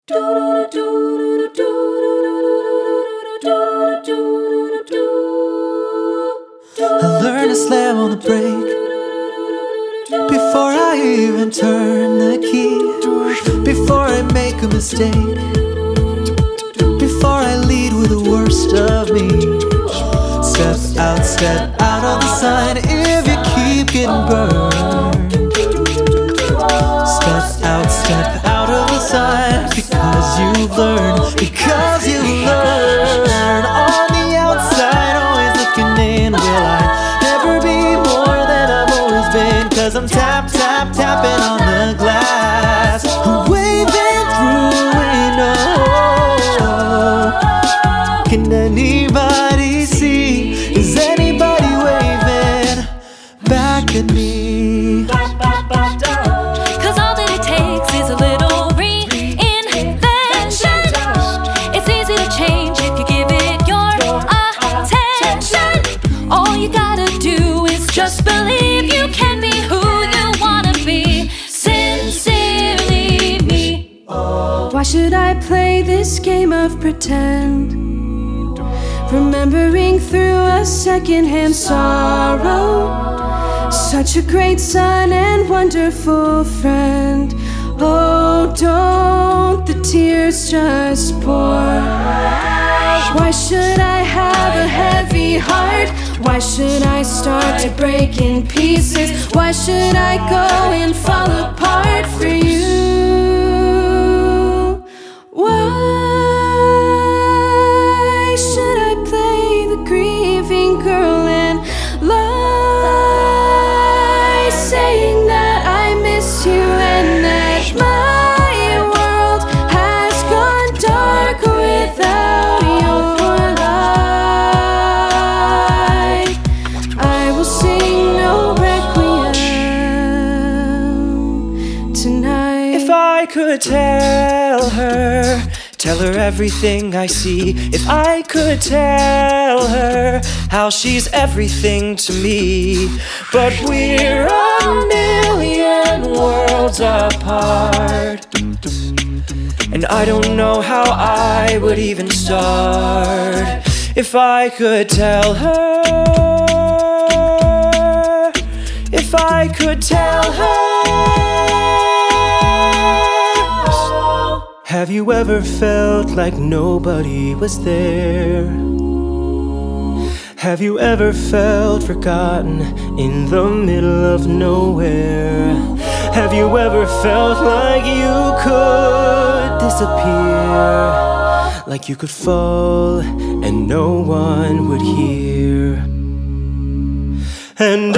I learned to slam on the brake before I even turn the key, before I make a mistake, before I lead with the worst of me. Step out of the sign if you keep getting burned. Step out of the sign because you learn, because you learn. On the outside, always looking in. Will I never be more than I've always been? Cause I'm tapping on the glass, waving through a window. Can anybody see? Is anybody waving back at me? Cause all that it takes is a little reinvention. It's easy to change if you give it your attention. All you gotta do is just believe you can be who you wanna be. Sincerely me. Why should I play this game of pretend? Remembering through a secondhand sorrow, such a great son and wonderful friend. Oh, don't the tears just pour? Why should I have a heavy heart? Why should I start to break in pieces? Why should I go and fall apart for you? Why should I play the grieving girl and lie, saying that I miss you and that my world has gone dark without your light? I will sing no requiem tonight. If I could tell her everything I see. If I could tell her how she's everything to me. But we're a million worlds apart, and I don't know how I would even start. If I could tell her, if I could tell her. Have you ever felt like nobody was there? Have you ever felt forgotten in the middle of nowhere? Have you ever felt like you could disappear? Like you could fall and no one would hear? And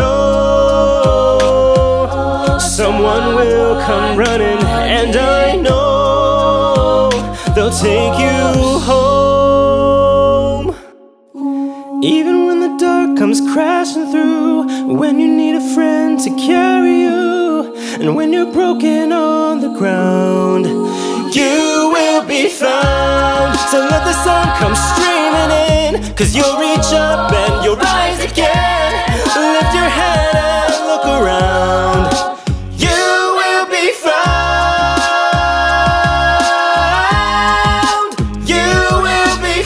oh, someone will come running, and I know they'll take you home. Even when the dark comes crashing through, when you need a friend to carry you, and when you're broken on the ground, you will be found. So let the sun come streaming in, cause you'll reach up and you'll rise again. Lift your head and look around. You will be found. You will be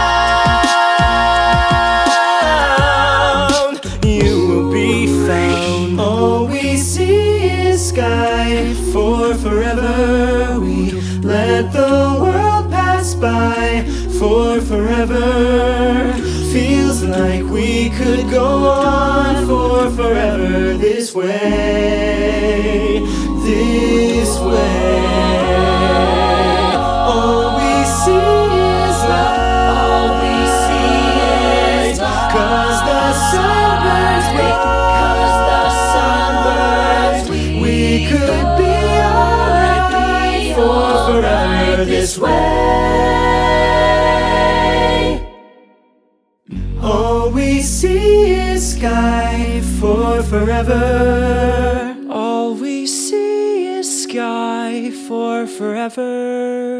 found. You will be found. All we see is sky for forever. We let the world pass by for forever. Feels like we could go on for forever this way, this way. All we see is love, all we see is love. Cause the sunburns, we could be alright for forever this way. All we see is sky for forever. All we see is sky for forever.